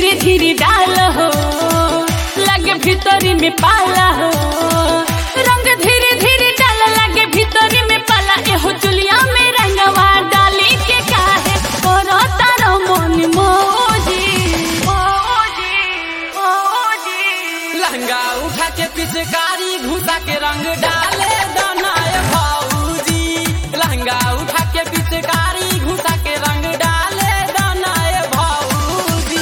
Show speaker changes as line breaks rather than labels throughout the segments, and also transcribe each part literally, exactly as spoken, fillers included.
धीरे धीरे डाल हो, लगे भीतरी में पाला हो। रंग धीरे धीरे डाल, लगे भीतरी में पाला। एहो चुलिया में रंगवा डाली के काहे करो तारो मन मोजी मोजी मोजी।
लहंगा उठा के पिचकारी घुसा के रंग डाले दनाए भौजी। लहंगा उठा के पिचकारी घुसा के रंग डाले दनाए भौजी।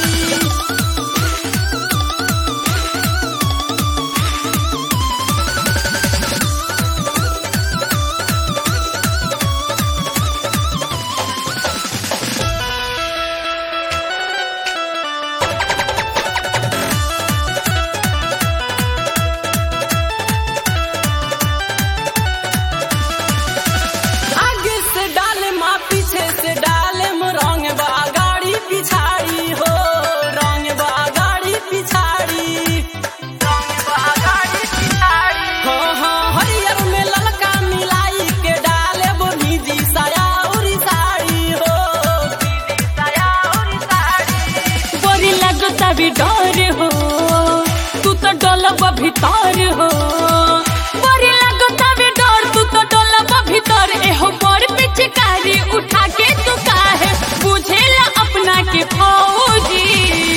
भी डर हो तू तो डलब भीतर हो, बड़ी लगता भी डर तू तो डलब भीतर। एहो बड़ पिचकारी उठा के तू काहे बुझेला अपना के फौजी।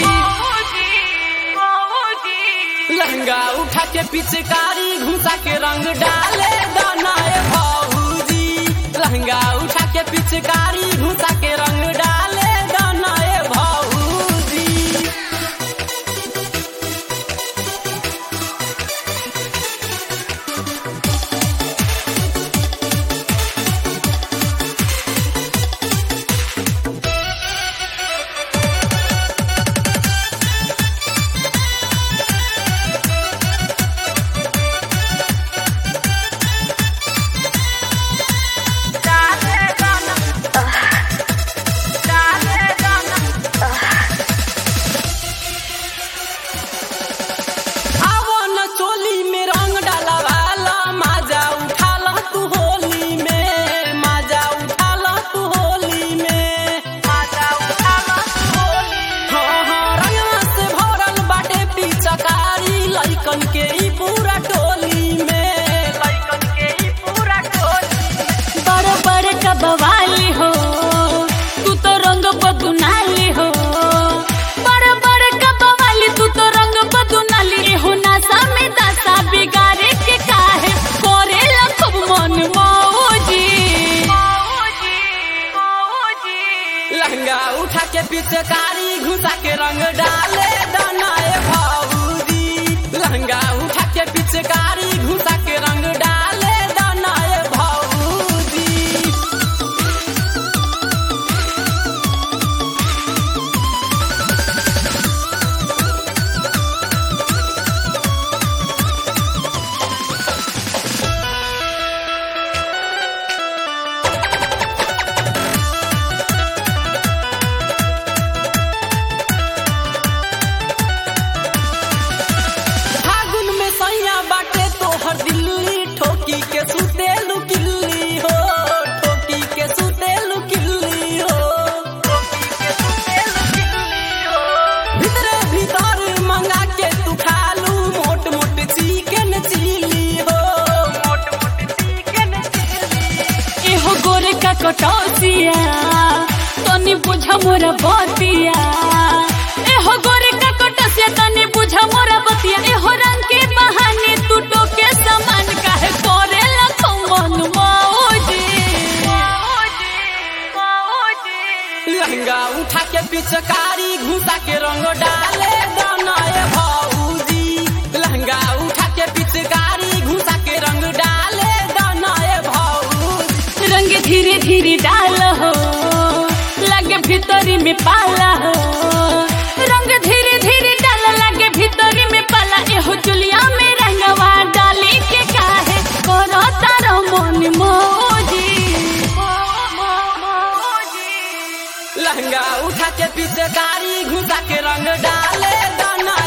लहंगा उठा के पिचकारी घुसा के रंग डाले दनाए भौजी। लहंगा उठा के पिचकारी घुसा के रंग डाले दनाए भौजी। लइकन के ई पूरा टोली में, लइकन के ई पूरा टोली।
बड़ बड़ कबवाली हो तू तो रंग बदुनाली हो, बड़ बड़ कबवाली तू तो रंग बदुनाली। हो नशा में दशा बिगाड़े के काहे करे खूब मन मौजी मौजी।
लहंगा उठा के पिचकारी घुसा के रंग डाले दनाए भौजी। लहंगा उठा के पिचकारी घुसा के रंग डाले दनाए भौजी। दिल्ली ठोकी के सुतेलू किल्ली हो, ठोकी के सुतेलू किल्ली हो, ठोकी के सुतेलू किल्ली हो। भीतर भीतर मंगा के तू खालू मोट मोट चिकन चिली हो, मोट मोट चिकन चिली।
एहो गोरे का कटौसिया तनी बुझा मोरा बतिया। एहो गोरे का कटौसिया तनी बुझा मोरा बतिया। एहो रंग के बहाने तू टोके समान काहे करे लखो मन मौजी मौजी।
लहंगा उठा के पिचकारी घुसा के रंग डाले दनाए भौजी। लहंगा उठा के पिचकारी घुसा के रंग डाले दनाए भौजी।
रंग धीरे धीरे डाल हो, लगे भीतरी में पाला हो। रंग धीरे धीरे डाल, लगे भीतरी में पाला। एहो चुलिया में रंगवा डाली के काहे करो तारो मन मोजी मोजी।
लहंगा उठा के पिचकारी घुसा के रंग डाले दना